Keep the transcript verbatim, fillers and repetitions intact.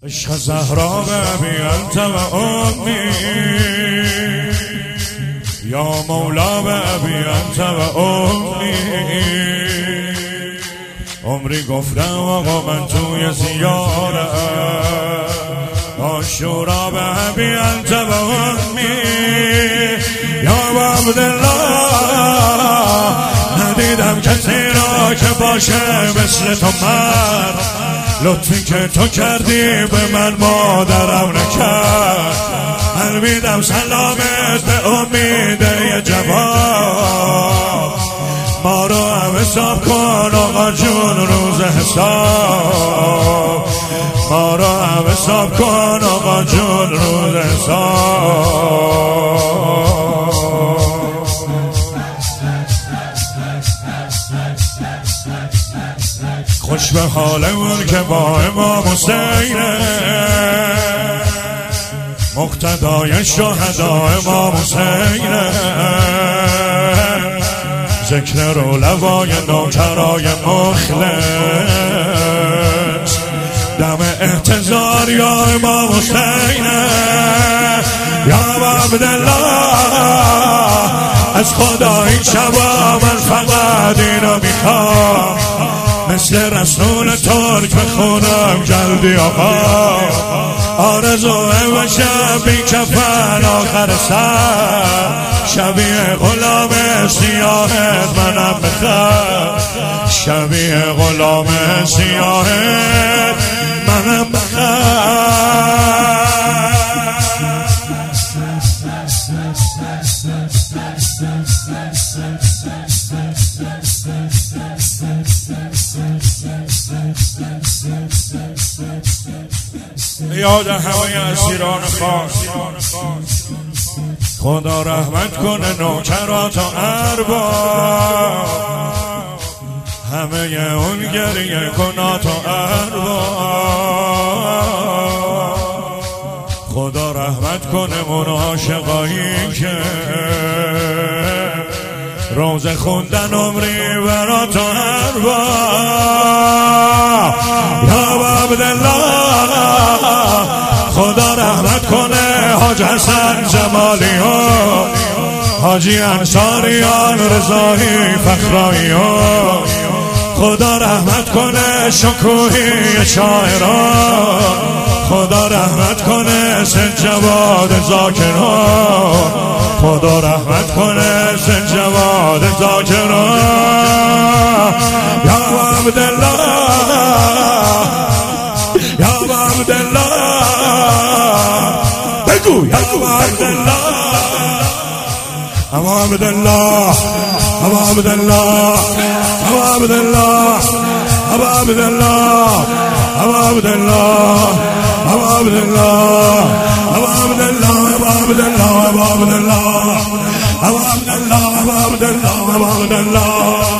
عشق زهرا بی انت و امی یا مولا بی انت و امی عمری گفتم آقا من توی زیاره عاشورا بی انت و امی یا عبدالله ندیدم کسی را که باشه مثل تو مرد لطفی که تو کردی به من مادرم نکرد من میدم سلامت به امید یه جواب ما رو هم حساب کن آقا جون روز حساب ما رو هم حساب کن آقا جون روز حساب خوش به حالمون که با امام حسینه مقتدای شهدا امام حسینه ذکر رو لوای نوکرای مخلص دم احتضار یا امام حسینه یا عبدالله از خدا این شبا من فقط اینو میخوام مثل رسول ترک بخونم جلدی آقا آرزوه و شب بی کفن آخر سر شبیه غلام سیاهت منم بخر شبیه غلام سیاهت منم بخر یاد همه اسیران خاص خدا رحمت کنه نوکرات و ارباب همه اون گریه کنات و ارباب خدا رحمت کنه من عاشقایی که روز خوندن عمری برات و ارباب یا عبدالله خدا رحمت کنه حاج حسن جمالیان حاجی انصاریان رضایی فخراییان خدا رحمت کنه شکوهی شاعران خدا رحمت کنه سنجواد ذاکران خدا رحمت کنه سنجواد ذاکران یا عبدالله یا عبدالله بگو یا عبدالله ابو عبدالله ابو عبدالله ابو عبدالله ابو عبدالله ابو عبدالله ابو عبدالله ابو عبدالله ابو عبدالله ابو عبدالله ابو عبدالله ابو عبدالله ابو عبدالله